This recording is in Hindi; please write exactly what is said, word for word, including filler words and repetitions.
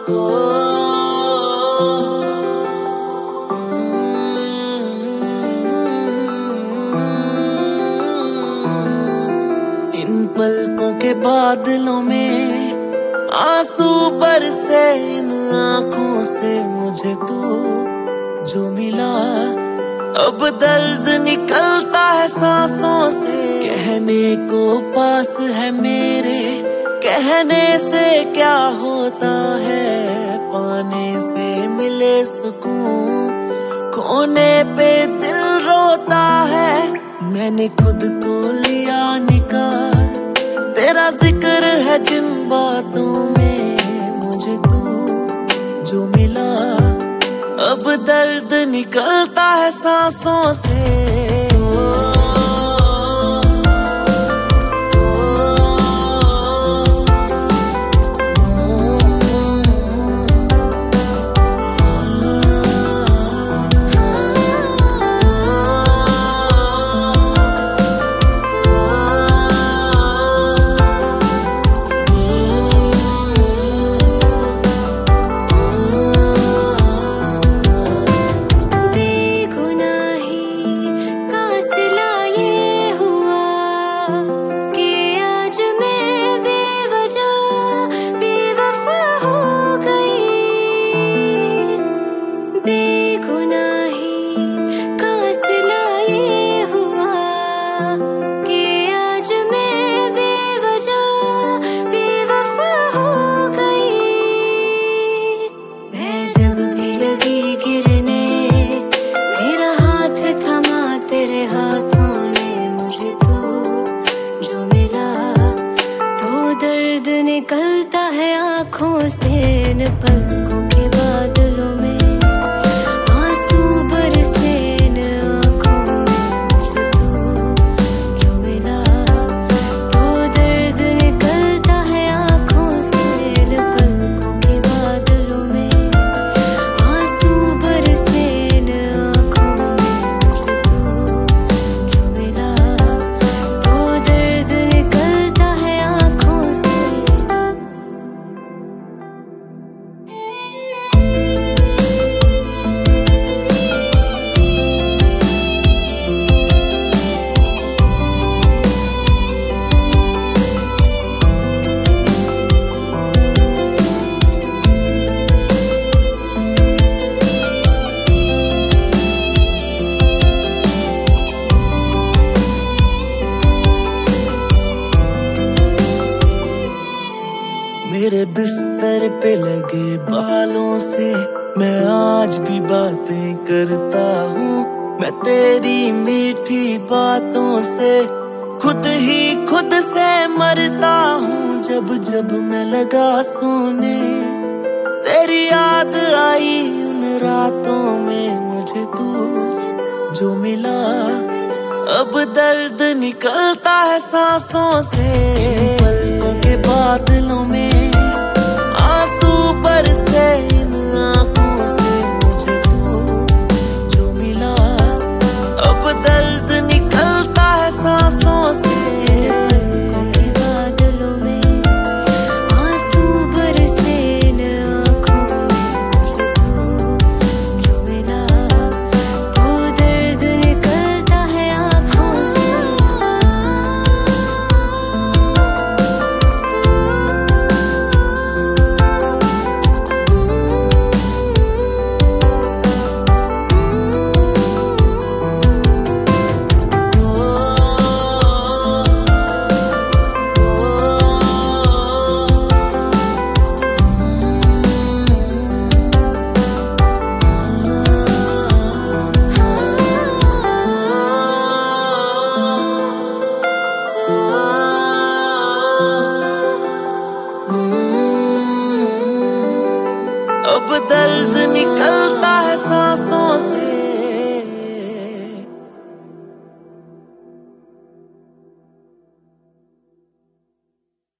इन पलकों के बादलों में आंसू बरसे, इन आंखों से मुझे तू जो मिला। अब दर्द निकलता है सांसों से, कहने को पास है मेरे, कहने से क्या होता है, पाने से मिले सुकून, खोने पे दिल रोता है। मैंने खुद को लिया निकाल, तेरा जिक्र है जिन बातों में, मुझे तू जो मिला। अब दर्द निकलता है सांसों से। निकलता है आँखों से, इन पलकों के बादलों में आंसू बरसे, इन आँखों में मुझे तू जो मिला। तो दर्द निकलता है आँखों से, इन पलकों के बादलों में आंसू बरसे, इन आँखों में मुझे तू जो मिला। तो दर्द निकलता है आँखों से। मेरे बिस्तर पे लगे बालों से मैं आज भी बातें करता हूँ, मैं तेरी मीठी बातों से खुद ही खुद से मरता हूँ। जब जब मैं लगा सोने, तेरी याद आई उन रातों में, मुझे तू जो मिला। अब दर्द निकलता है सांसों से, पलकों के बादलों में आंसू बरसे, इन आंखों से मुझे तू जो मिला। अब दर्द निकलता है सांसों से। अब दर्द निकलता है।